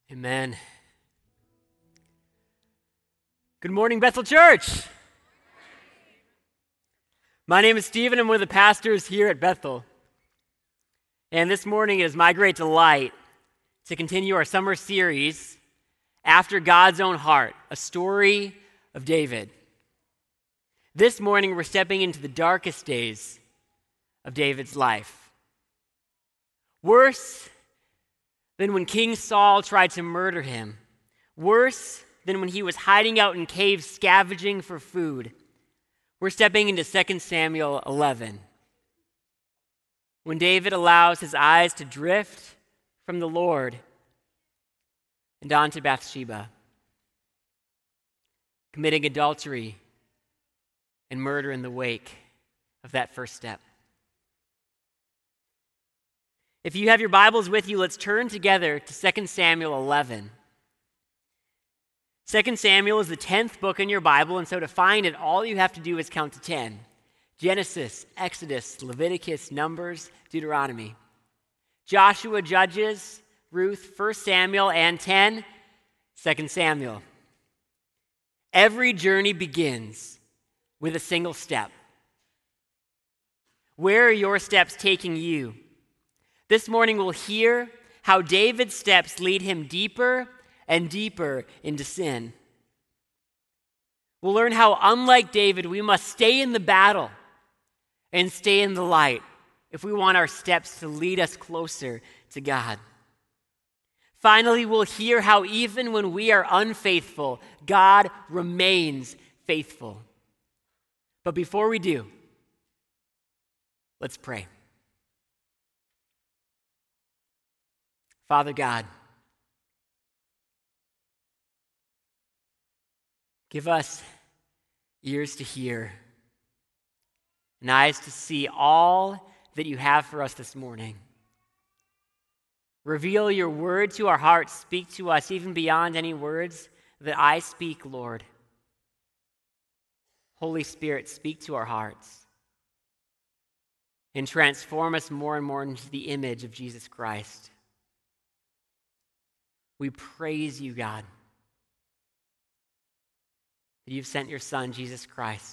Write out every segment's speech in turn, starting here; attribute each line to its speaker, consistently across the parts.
Speaker 1: Amen. Good morning, Bethel Church. My name is Stephen. I'm one of the pastors here at Bethel. And this morning it is my great delight to continue our summer series, After God's Own Heart, a story of David. This morning we're stepping into the darkest days of David's life. Worse than when King Saul tried to murder him. Worse than when he was hiding out in caves scavenging for food. We're stepping into 2 Samuel 11. When David allows his eyes to drift from the Lord and onto Bathsheba, committing adultery and murder in the wake of that first step. If you have your Bibles with you, let's turn together to 2 Samuel 11. 2 Samuel is the 10th book in your Bible, and so to find it, all you have to do is count to 10. Genesis, Exodus, Leviticus, Numbers, Deuteronomy. Joshua, Judges, Ruth, 1 Samuel, and 10, 2 Samuel. Every journey begins with a single step. Where are your steps taking you? This morning we'll hear how David's steps lead him deeper and deeper into sin. We'll learn how, unlike David, we must stay in the battle and stay in the light if we want our steps to lead us closer to God. Finally, we'll hear how even when we are unfaithful, God remains faithful. But before we do, let's pray. Father God, give us ears to hear and eyes to see all that you have for us this morning. Reveal your word to our hearts. Speak to us even beyond any words that I speak, Lord. Holy Spirit, speak to our hearts and transform us more and more into the image of Jesus Christ. We praise you, God, that you've sent your Son, Jesus Christ,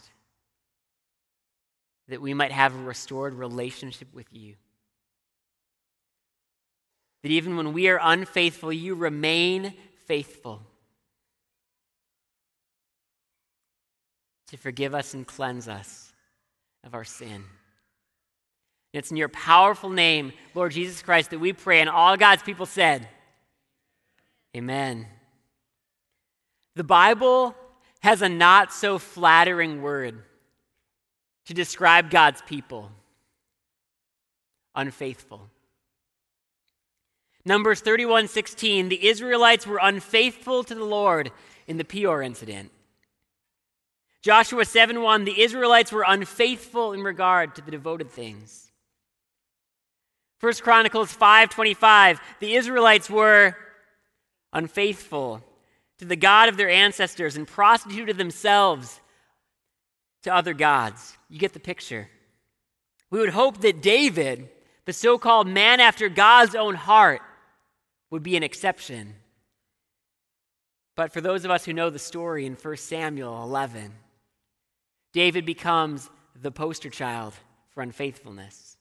Speaker 1: that we might have a restored relationship with you. That even when we are unfaithful, you remain faithful to forgive us and cleanse us of our sin. And it's in your powerful name, Lord Jesus Christ, that we pray, and all God's people said, Amen. The Bible has a not so flattering word to describe God's people: unfaithful. Numbers 31:16, the Israelites were unfaithful to the Lord in the Peor incident. Joshua 7:1, the Israelites were unfaithful in regard to the devoted things. 1 Chronicles 5:25, the Israelites were unfaithful to the God of their ancestors and prostituted themselves to other gods. You get the picture. We would hope that David, the so-called man after God's own heart, would be an exception. But for those of us who know the story in 1 Samuel 11, David becomes the poster child for unfaithfulness.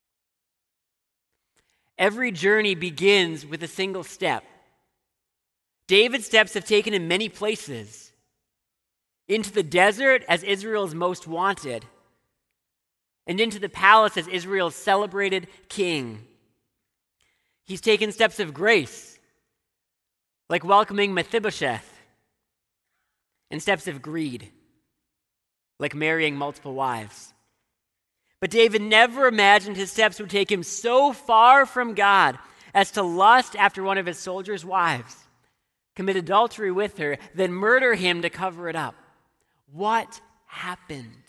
Speaker 1: Every journey begins with a single step. David's steps have taken him many places. Into the desert as Israel's most wanted, and into the palace as Israel's celebrated king. He's taken steps of grace, like welcoming Mephibosheth, and steps of greed, like marrying multiple wives. But David never imagined his steps would take him so far from God as to lust after one of his soldiers' wives, commit adultery with her, then murder him to cover it up. What happened?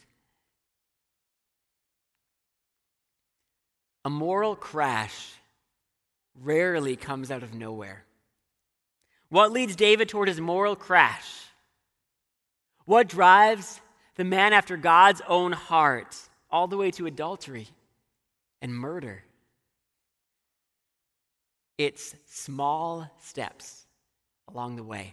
Speaker 1: A moral crash rarely comes out of nowhere. What leads David toward his moral crash? What drives the man after God's own heart all the way to adultery and murder? It's small steps along the way.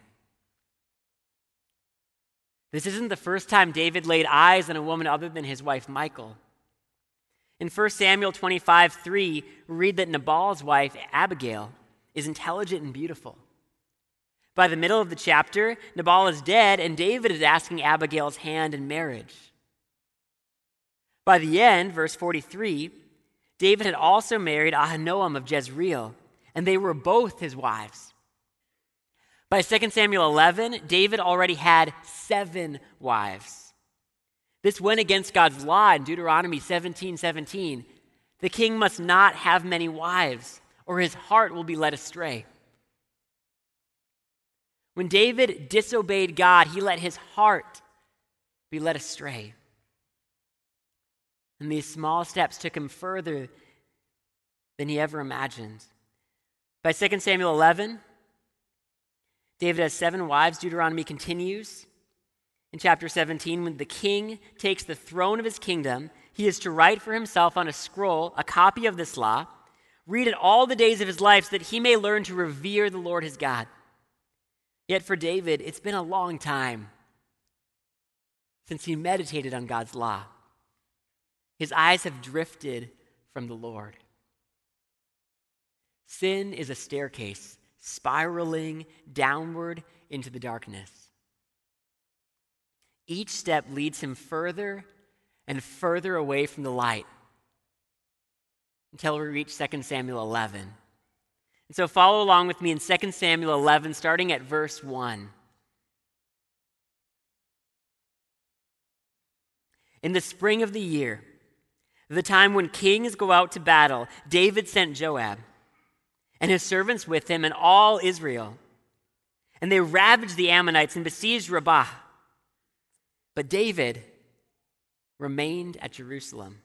Speaker 1: This isn't the first time David laid eyes on a woman other than his wife Michal. In 1 Samuel 25:3, we read that Nabal's wife, Abigail, is intelligent and beautiful. By the middle of the chapter, Nabal is dead, and David is asking Abigail's hand in marriage. By the end, verse 43, David had also married Ahinoam of Jezreel, and they were both his wives. By 2 Samuel 11, David already had 7 wives. This went against God's law in Deuteronomy 17:17. The king must not have many wives, or his heart will be led astray. When David disobeyed God, he let his heart be led astray. And these small steps took him further than he ever imagined. By 2 Samuel 11, David has 7 wives. Deuteronomy continues. In chapter 17, when the king takes the throne of his kingdom, he is to write for himself on a scroll a copy of this law, read it all the days of his life so that he may learn to revere the Lord his God. Yet for David, it's been a long time since he meditated on God's law. His eyes have drifted from the Lord. Sin is a staircase spiraling downward into the darkness. Each step leads him further and further away from the light until we reach 2 Samuel 11. And so follow along with me in 2 Samuel 11, starting at verse 1. In the spring of the year, the time when kings go out to battle, David sent Joab and his servants with him and all Israel. And they ravaged the Ammonites and besieged Rabbah. But David remained at Jerusalem.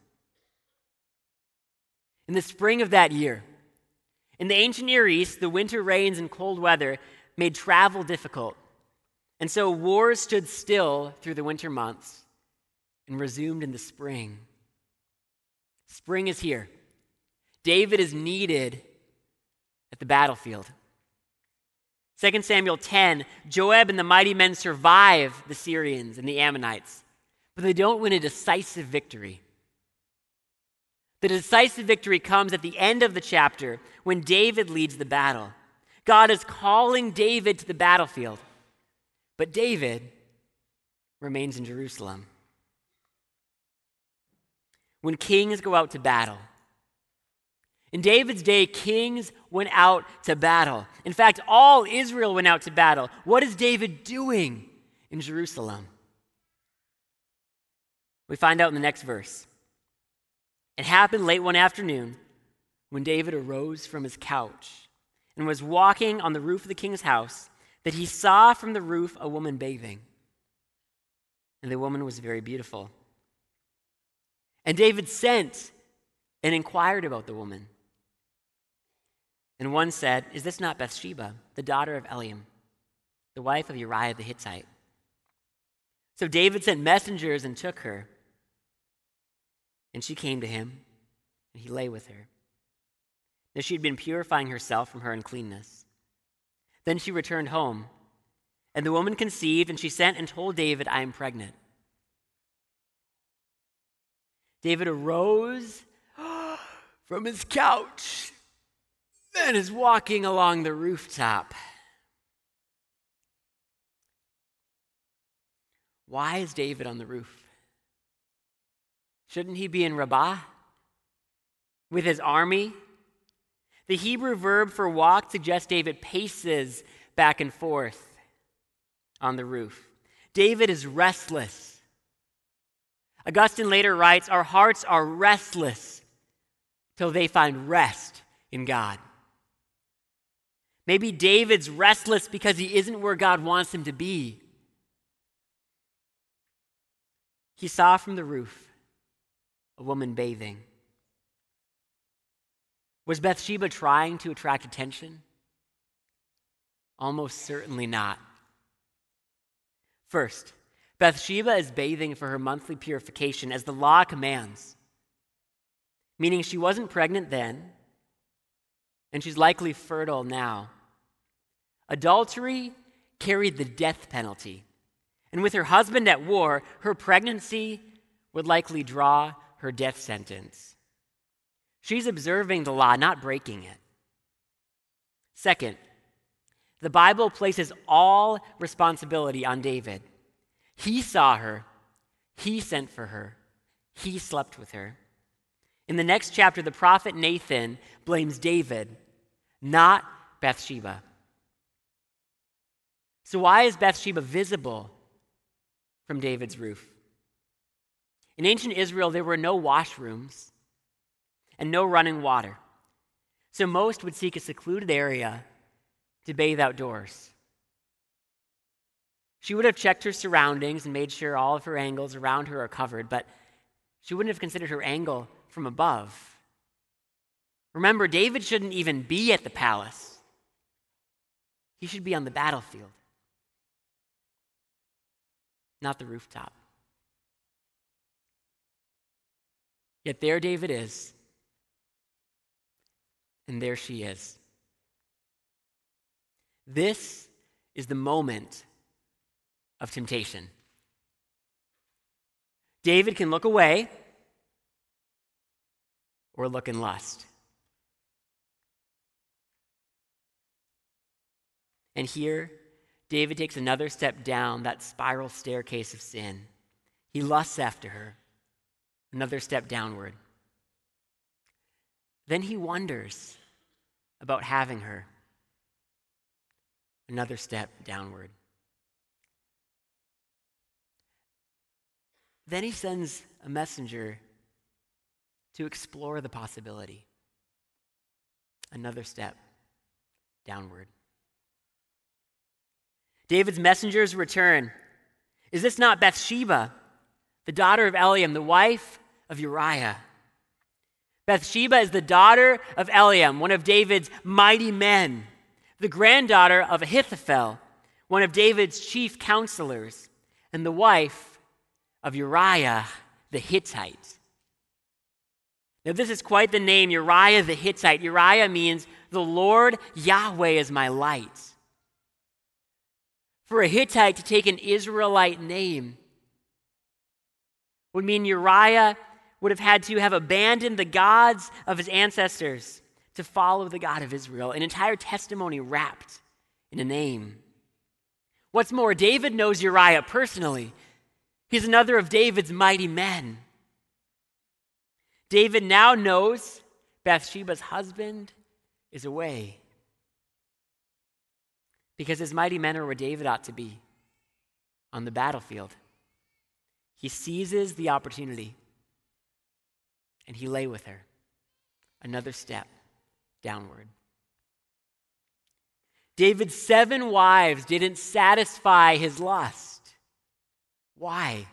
Speaker 1: In the spring of that year, in the ancient Near East, the winter rains and cold weather made travel difficult. And so wars stood still through the winter months and resumed in the spring. Spring is here. David is needed at the battlefield. 2 Samuel 10, Joab and the mighty men survive the Syrians and the Ammonites, but they don't win a decisive victory. The decisive victory comes at the end of the chapter when David leads the battle. God is calling David to the battlefield, but David remains in Jerusalem. When kings go out to battle, in David's day, kings went out to battle. In fact, all Israel went out to battle. What is David doing in Jerusalem? We find out in the next verse. It happened late one afternoon when David arose from his couch and was walking on the roof of the king's house that he saw from the roof a woman bathing. And the woman was very beautiful. And David sent and inquired about the woman. And one said, "Is this not Bathsheba, the daughter of Eliam, the wife of Uriah the Hittite?" So David sent messengers and took her. And she came to him, and he lay with her. Now she had been purifying herself from her uncleanness. Then she returned home, and the woman conceived, and she sent and told David, "I am pregnant." David arose from his couch and is walking along the rooftop. Why is David on the roof? Shouldn't he be in Rabbah with his army? The Hebrew verb for walk suggests David paces back and forth on the roof. David is restless. Augustine later writes, "Our hearts are restless till they find rest in God." Maybe David's restless because he isn't where God wants him to be. He saw from the roof a woman bathing. Was Bathsheba trying to attract attention? Almost certainly not. First, Bathsheba is bathing for her monthly purification as the law commands, meaning she wasn't pregnant then, and she's likely fertile now. Adultery carried the death penalty. And with her husband at war, her pregnancy would likely draw her death sentence. She's observing the law, not breaking it. Second, the Bible places all responsibility on David. He saw her. He sent for her. He slept with her. In the next chapter, the prophet Nathan blames David, not Bathsheba. So why is Bathsheba visible from David's roof? In ancient Israel, there were no washrooms and no running water. So most would seek a secluded area to bathe outdoors. She would have checked her surroundings and made sure all of her angles around her are covered, but she wouldn't have considered her angle from above. Remember, David shouldn't even be at the palace. He should be on the battlefield, not the rooftop. Yet there David is, and there she is. This is the moment of temptation. David can look away or look in lust. And here, David takes another step down that spiral staircase of sin. He lusts after her, another step downward. Then he wonders about having her, another step downward. Then he sends a messenger to explore the possibility, another step downward. David's messengers return. Is this not Bathsheba, the daughter of Eliam, the wife of Uriah? Bathsheba is the daughter of Eliam, one of David's mighty men, the granddaughter of Ahithophel, one of David's chief counselors, and the wife of Uriah the Hittite. Now, this is quite the name, Uriah the Hittite. Uriah means the Lord Yahweh is my light. For a Hittite to take an Israelite name would mean Uriah would have had to have abandoned the gods of his ancestors to follow the God of Israel, an entire testimony wrapped in a name. What's more, David knows Uriah personally. He's another of David's mighty men. David now knows Bathsheba's husband is away because his mighty men are where David ought to be, on the battlefield. He seizes the opportunity and he lay with her, another step downward. David's 7 wives didn't satisfy his lust. Why?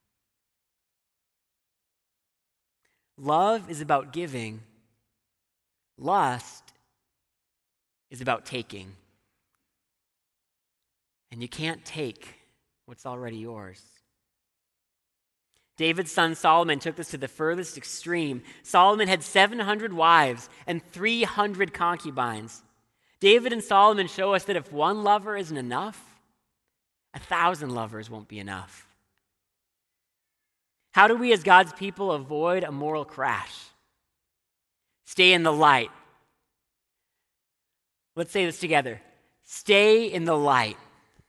Speaker 1: Love is about giving. Lust is about taking. And you can't take what's already yours. David's son Solomon took this to the furthest extreme. Solomon had 700 wives and 300 concubines. David and Solomon show us that if one lover isn't enough, 1,000 lovers won't be enough. How do we as God's people avoid a moral crash? Stay in the light. Let's say this together. Stay in the light.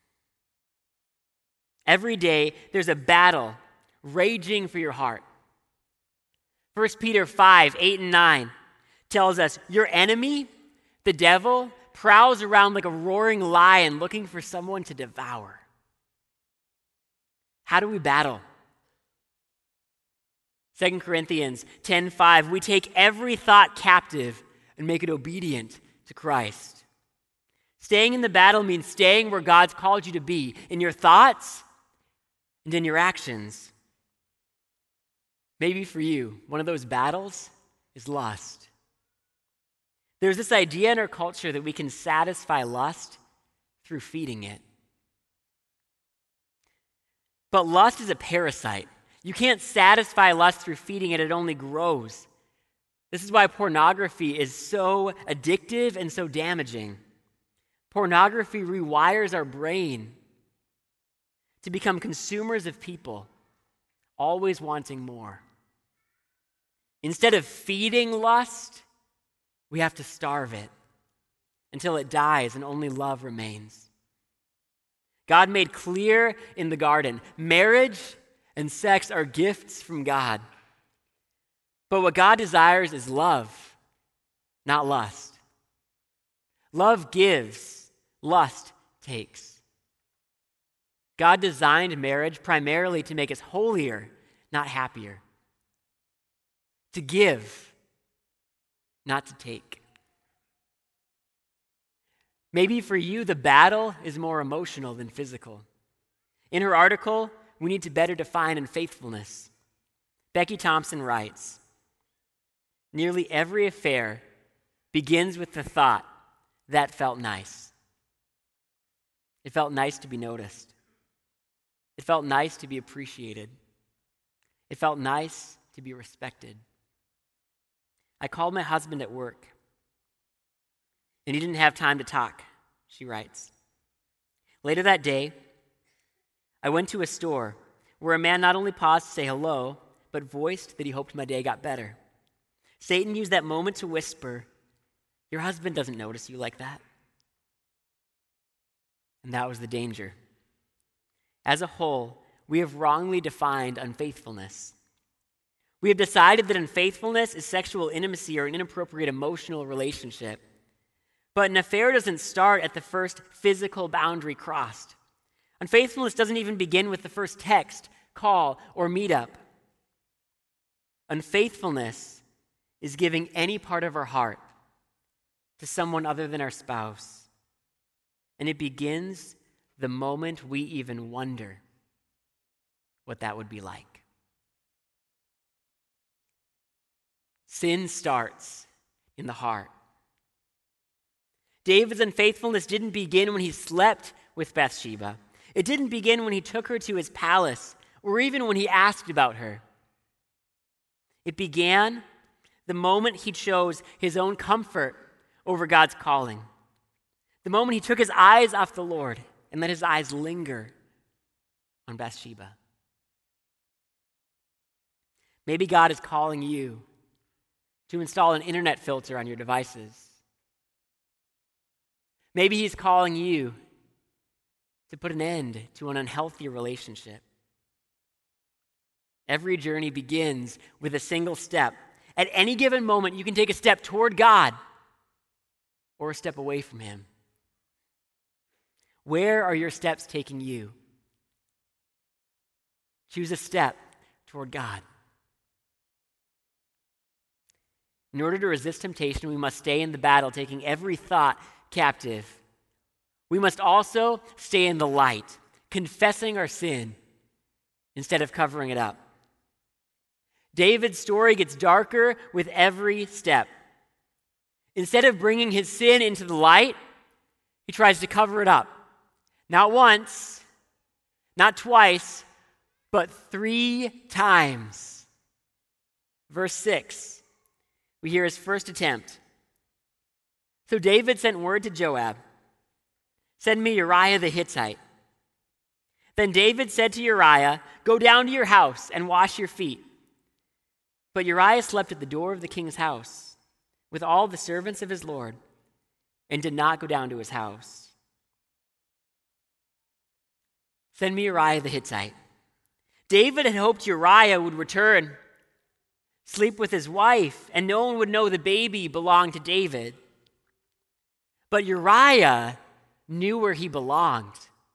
Speaker 1: Every day, there's a battle raging for your heart. 1 Peter 5, 8 and 9 tells us, your enemy, the devil, prowls around like a roaring lion looking for someone to devour. How do we battle? 2 Corinthians 10:5, we take every thought captive and make it obedient to Christ. Staying in the battle means staying where God's called you to be, in your thoughts and in your actions. Maybe for you, one of those battles is lust. There's this idea in our culture that we can satisfy lust through feeding it. But lust is a parasite. You can't satisfy lust through feeding it, it only grows. This is why pornography is so addictive and so damaging. Pornography rewires our brain to become consumers of people, always wanting more. Instead of feeding lust, we have to starve it until it dies and only love remains. God made clear in the garden, marriage and sex are gifts from God. But what God desires is love, not lust. Love gives, lust takes. God designed marriage primarily to make us holier, not happier. To give, not to take. Maybe for you, the battle is more emotional than physical. In her article, We Need to Better Define Unfaithfulness, Becky Thompson writes, nearly every affair begins with the thought, that felt nice. It felt nice to be noticed. It felt nice to be appreciated. It felt nice to be respected. I called my husband at work, and he didn't have time to talk, she writes. Later that day, I went to a store where a man not only paused to say hello, but voiced that he hoped my day got better. Satan used that moment to whisper, your husband doesn't notice you like that. And that was the danger. As a whole, we have wrongly defined unfaithfulness. We have decided that unfaithfulness is sexual intimacy or an inappropriate emotional relationship. But an affair doesn't start at the first physical boundary crossed. Unfaithfulness doesn't even begin with the first text, call, or meetup. Unfaithfulness is giving any part of our heart to someone other than our spouse. And it begins the moment we even wonder what that would be like. Sin starts in the heart. David's unfaithfulness didn't begin when he slept with Bathsheba. It didn't begin when he took her to his palace or even when he asked about her. It began the moment he chose his own comfort over God's calling. The moment he took his eyes off the Lord and let his eyes linger on Bathsheba. Maybe God is calling you to install an internet filter on your devices. Maybe he's calling you to put an end to an unhealthy relationship. Every journey begins with a single step. At any given moment, you can take a step toward God or a step away from him. Where are your steps taking you? Choose a step toward God. In order to resist temptation, we must stay in the battle, taking every thought captive. We must also stay in the light, confessing our sin instead of covering it up. David's story gets darker with every step. Instead of bringing his sin into the light, he tries to cover it up. Not once, not twice, but 3 times. Verse 6. We hear his first attempt. So David sent word to Joab, send me Uriah the Hittite. Then David said to Uriah, go down to your house and wash your feet. But Uriah slept at the door of the king's house with all the servants of his lord and did not go down to his house. Send me Uriah the Hittite. David had hoped Uriah would return, sleep with his wife, and no one would know the baby belonged to David. But Uriah knew where he belonged.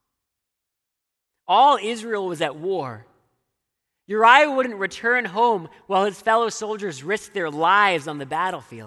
Speaker 1: All Israel was at war. Uriah wouldn't return home while his fellow soldiers risked their lives on the battlefield.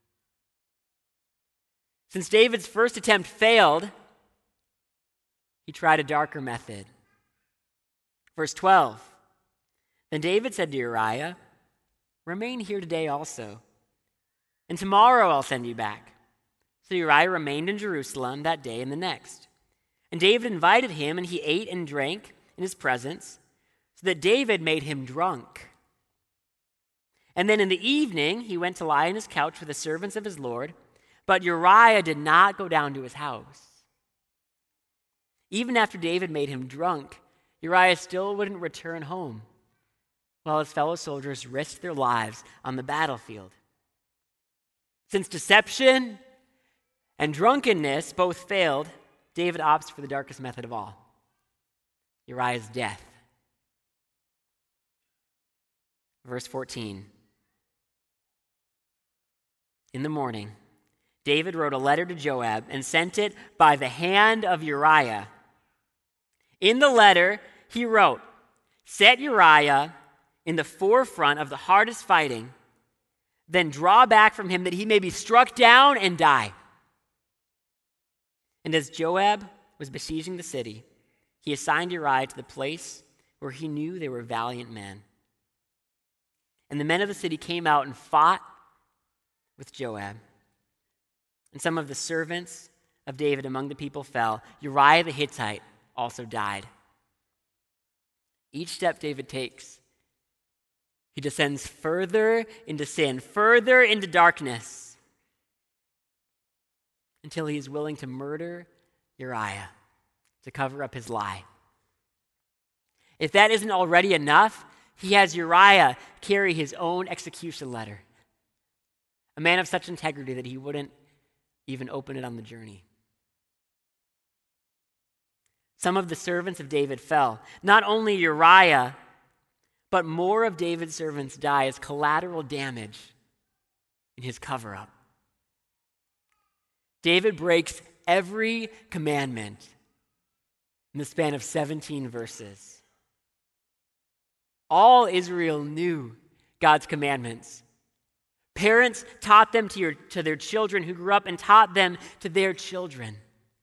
Speaker 1: Since David's first attempt failed, he tried a darker method. Verse 12. Then David said to Uriah, remain here today also, and tomorrow I'll send you back. So Uriah remained in Jerusalem that day and the next. And David invited him, and he ate and drank in his presence, so that David made him drunk. And then in the evening he went to lie on his couch with the servants of his lord, but Uriah did not go down to his house. Even after David made him drunk, Uriah still wouldn't return home, while his fellow soldiers risked their lives on the battlefield. Since deception and drunkenness both failed, David opts for the darkest method of all: Uriah's death. Verse 14. In the morning, David wrote a letter to Joab and sent it by the hand of Uriah. In the letter, he wrote, "Set Uriah in the forefront of the hardest fighting, then draw back from him that he may be struck down and die." And as Joab was besieging the city, he assigned Uriah to the place where he knew they were valiant men. And the men of the city came out and fought with Joab. And some of the servants of David among the people fell. Uriah the Hittite also died. Each step David takes, he descends further into sin, further into darkness, until he is willing to murder Uriah to cover up his lie. If that isn't already enough, he has Uriah carry his own execution letter. A man of such integrity that he wouldn't even open it on the journey. Some of the servants of David fell. Not only Uriah, but more of David's servants die as collateral damage in his cover-up. David breaks every commandment in the span of 17 verses. All Israel knew God's commandments. Parents taught them to their children who grew up and taught them to their children.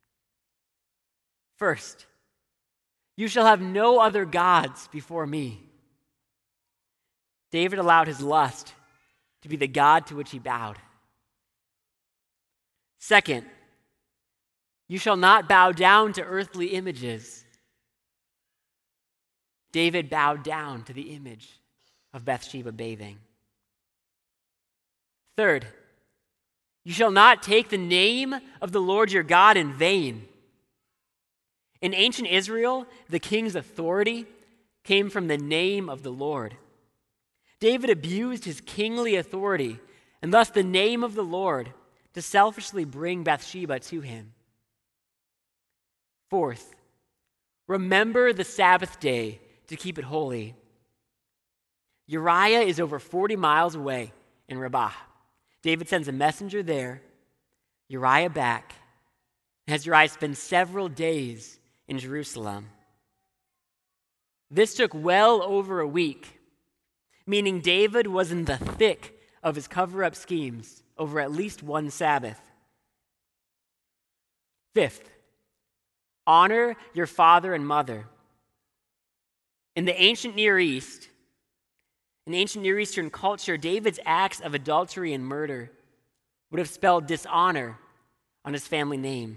Speaker 1: First, you shall have no other gods before me. David allowed his lust to be the god to which he bowed. Second, you shall not bow down to earthly images. David bowed down to the image of Bathsheba bathing. Third, you shall not take the name of the Lord your God in vain. In ancient Israel, the king's authority came from the name of the Lord. David abused his kingly authority and thus the name of the Lord to selfishly bring Bathsheba to him. Fourth, remember the Sabbath day to keep it holy. Uriah is over 40 miles away in Rabbah. David sends a messenger there, Uriah back, and has Uriah spend several days in Jerusalem. This took well over a week, meaning David was in the thick of his cover-up schemes over at least one Sabbath. Fifth, honor your father and mother. In the ancient Near East, in ancient Near Eastern culture, David's acts of adultery and murder would have spelled dishonor on his family name.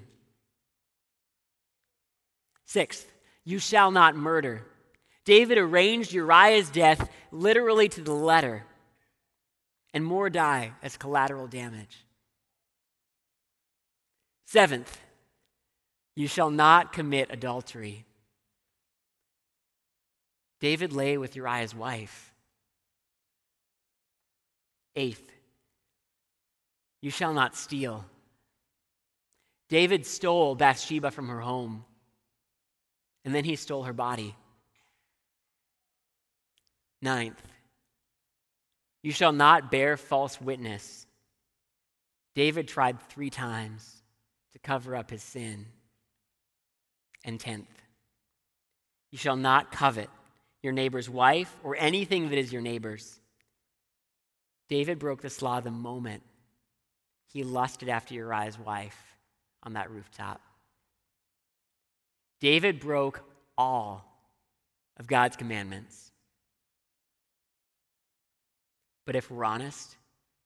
Speaker 1: Sixth, you shall not murder. David arranged Uriah's death literally to the letter, and more die as collateral damage. Seventh, you shall not commit adultery. David lay with Uriah's wife. Eighth, you shall not steal. David stole Bathsheba from her home, and then he stole her body. Ninth, you shall not bear false witness. David tried 3 times to cover up his sin. And 10th, you shall not covet your neighbor's wife or anything that is your neighbor's. David broke this law the moment he lusted after Uriah's wife on that rooftop. David broke all of God's commandments. But if we're honest,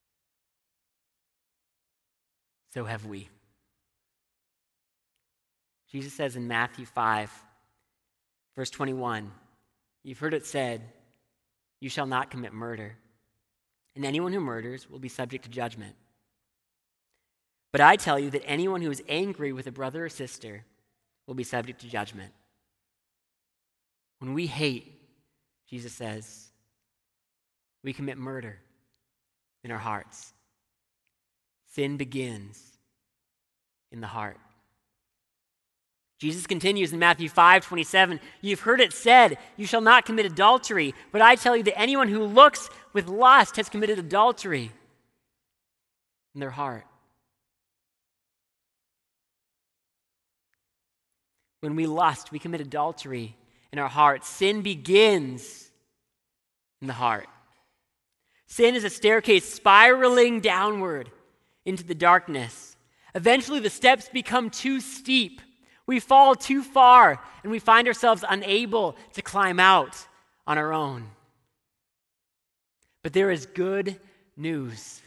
Speaker 1: so have we. Jesus says in Matthew 5, verse 21, you've heard it said, you shall not commit murder, and anyone who murders will be subject to judgment. But I tell you that anyone who is angry with a brother or sister will be subject to judgment. When we hate, Jesus says, we commit murder in our hearts. Sin begins in the heart. Jesus continues in Matthew 5:27, "You've heard it said, 'You shall not commit adultery,' but I tell you that anyone who looks with lust has committed adultery in their heart." When we lust, we commit adultery in our hearts. Sin begins in the heart. Sin is a staircase spiraling downward into the darkness. Eventually, the steps become too steep. We fall too far, and we find ourselves unable to climb out on our own. But there is good news.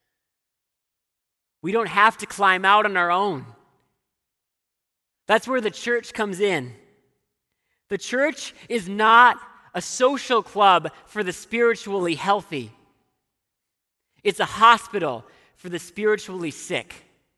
Speaker 1: We don't have to climb out on our own. That's where the church comes in. The church is not a social club for the spiritually healthy. It's a hospital for the spiritually sick.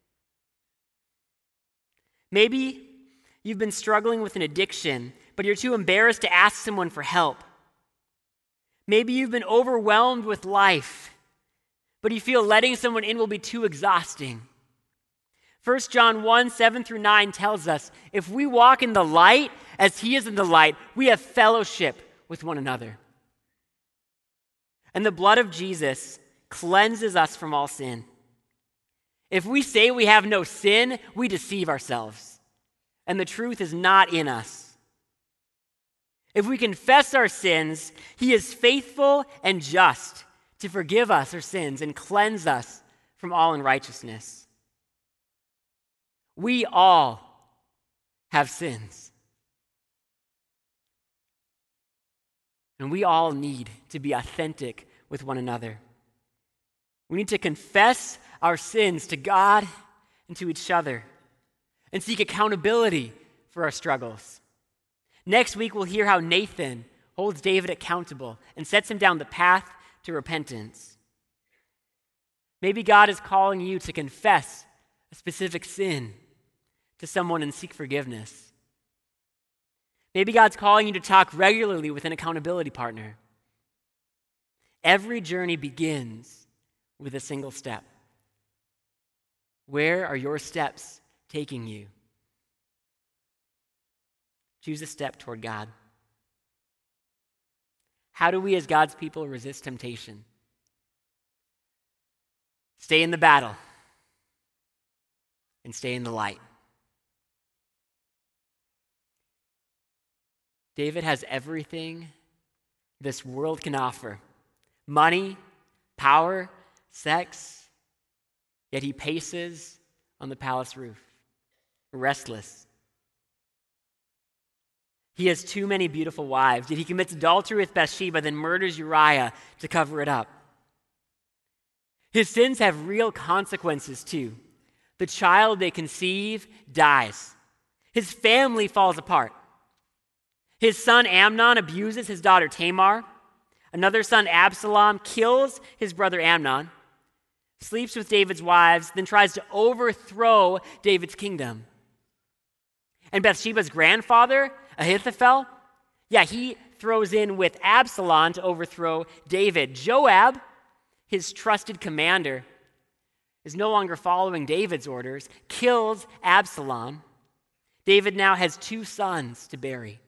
Speaker 1: Maybe you've been struggling with an addiction, but you're too embarrassed to ask someone for help. Maybe you've been overwhelmed with life, but you feel letting someone in will be too exhausting. 1 John 1:7-9 tells us, if we walk in the light as he is in the light, we have fellowship with one another. And the blood of Jesus cleanses us from all sin. If we say we have no sin, we deceive ourselves, and the truth is not in us. If we confess our sins, he is faithful and just to forgive us our sins and cleanse us from all unrighteousness. We all have sins. And we all need to be authentic with one another. We need to confess our sins to God and to each other and seek accountability for our struggles. Next week, we'll hear how Nathan holds David accountable and sets him down the path to repentance. Maybe God is calling you to confess a specific sin to someone and seek forgiveness. Maybe God's calling you to talk regularly with an accountability partner. Every journey begins with a single step. Where are your steps taking you? Choose a step toward God. How do we as God's people resist temptation? Stay in the battle and stay in the light. David has everything this world can offer: money, power, sex, yet he paces on the palace roof, restless. He has too many beautiful wives, yet he commits adultery with Bathsheba, then murders Uriah to cover it up. His sins have real consequences too. The child they conceive dies. His family falls apart. His son Amnon abuses his daughter Tamar. Another son, Absalom, kills his brother Amnon, sleeps with David's wives, then tries to overthrow David's kingdom. And Bathsheba's grandfather, Ahithophel, he throws in with Absalom to overthrow David. Joab, his trusted commander, is no longer following David's orders, kills Absalom. David now has 2 sons to bury.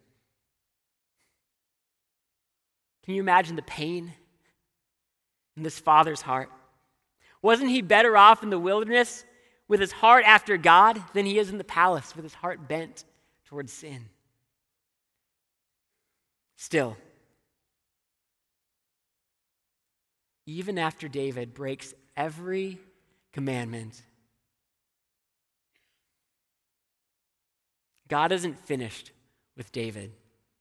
Speaker 1: Can you imagine the pain in this father's heart? Wasn't he better off in the wilderness with his heart after God than he is in the palace with his heart bent towards sin? Still, even after David breaks every commandment, God isn't finished with David.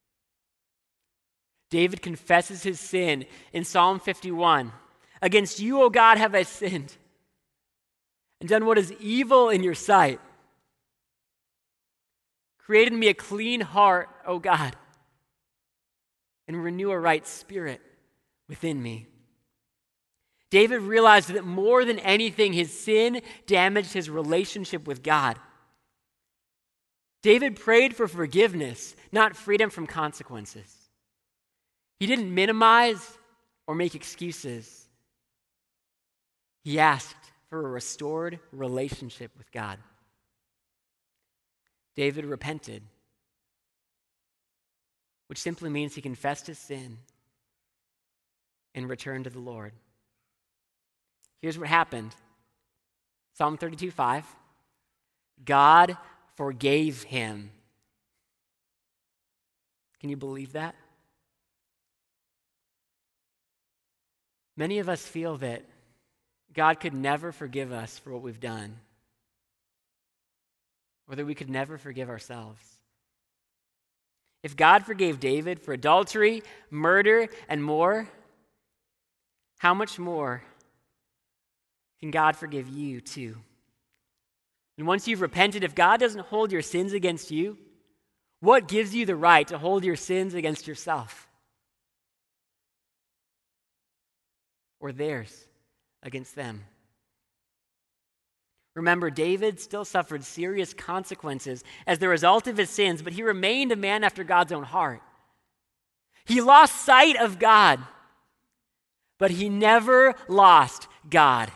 Speaker 1: David confesses his sin in Psalm 51. Against you, O God, have I sinned and done what is evil in your sight. Create in me a clean heart, O God, and renew a right spirit within me. David realized that more than anything, his sin damaged his relationship with God. David prayed for forgiveness, not freedom from consequences. He didn't minimize or make excuses. He asked for a restored relationship with God. David repented, which simply means he confessed his sin and returned to the Lord. Here's what happened. Psalm 32:5. God forgave him. Can you believe that? Many of us feel that God could never forgive us for what we've done, or that we could never forgive ourselves. If God forgave David for adultery, murder, and more, how much more can God forgive you too? And once you've repented, if God doesn't hold your sins against you, what gives you the right to hold your sins against yourself? Or theirs against them? Remember, David still suffered serious consequences as the result of his sins, but he remained a man after God's own heart. He lost sight of God, but he never lost God.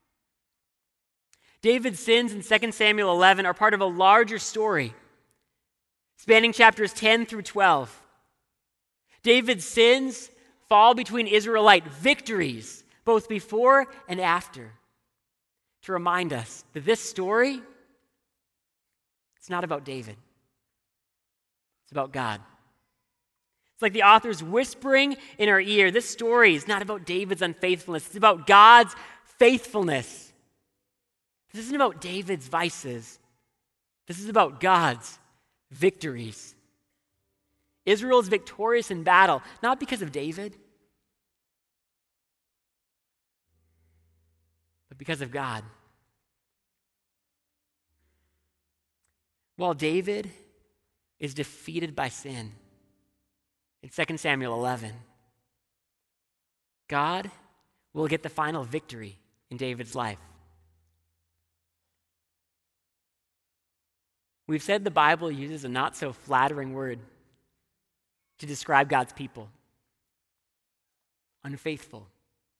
Speaker 1: David's sins in 2 Samuel 11 are part of a larger story, spanning chapters 10 through 12. David's sins fall between Israelite victories, both before and after, to remind us that this story, it's not about David. It's about God. It's like the author's whispering in our ear, this story is not about David's unfaithfulness. It's about God's faithfulness. This isn't about David's vices. This is about God's victories. Israel is victorious in battle, not because of David, but because of God. While David is defeated by sin in 2 Samuel 11, God will get the final victory in David's life. We've said the Bible uses a not so flattering word to describe God's people: unfaithful.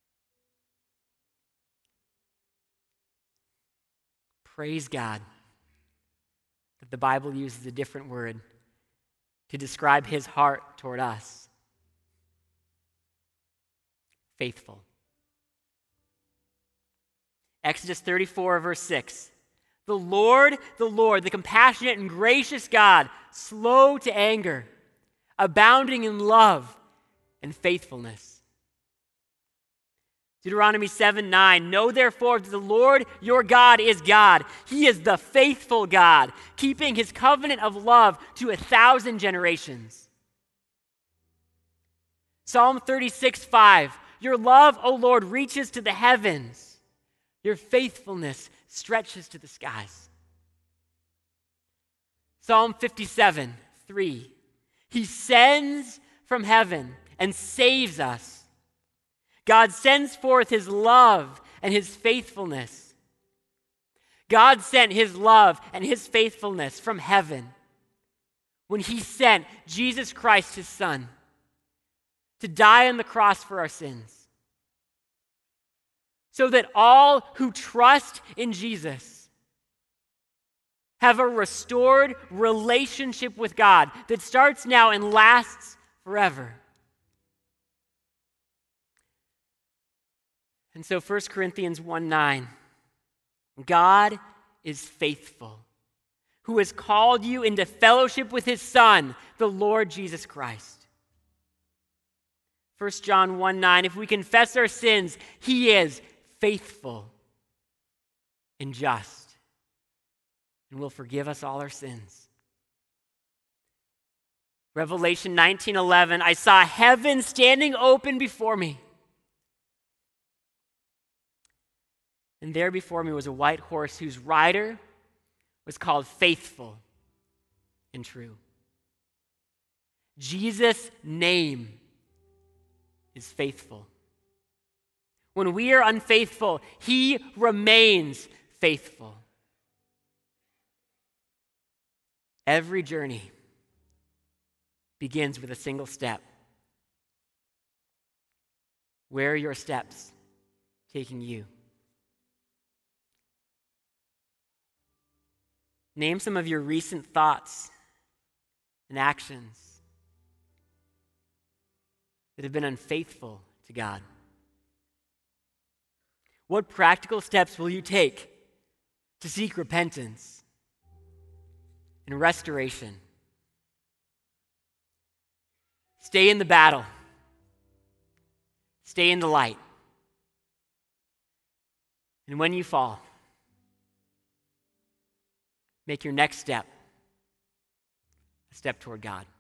Speaker 1: Praise God that the Bible uses a different word to describe his heart toward us: faithful. Exodus 34, verse 6. The Lord, the compassionate and gracious God, slow to anger, abounding in love and faithfulness. Deuteronomy 7:9. Know therefore that the Lord your God is God. He is the faithful God, keeping his covenant of love to 1,000 generations. Psalm 36:5. Your love, O Lord, reaches to the heavens. Your faithfulness stretches to the skies. Psalm 57:3. He sends from heaven and saves us. God sends forth his love and his faithfulness. God sent his love and his faithfulness from heaven when he sent Jesus Christ, his Son, to die on the cross for our sins, so that all who trust in Jesus have a restored relationship with God that starts now and lasts forever. And so 1 Corinthians 1:9, God is faithful, who has called you into fellowship with his Son, the Lord Jesus Christ. 1 John 1:9, if we confess our sins, he is faithful and just, and will forgive us all our sins. Revelation 19:11, I saw heaven standing open before me, and there before me was a white horse whose rider was called Faithful and True. Jesus' name is faithful. When we are unfaithful, he remains faithful. Every journey begins with a single step. Where are your steps taking you? Name some of your recent thoughts and actions that have been unfaithful to God. What practical steps will you take to seek repentance and restoration? Stay in the battle. Stay in the light. And when you fall, make your next step a step toward God.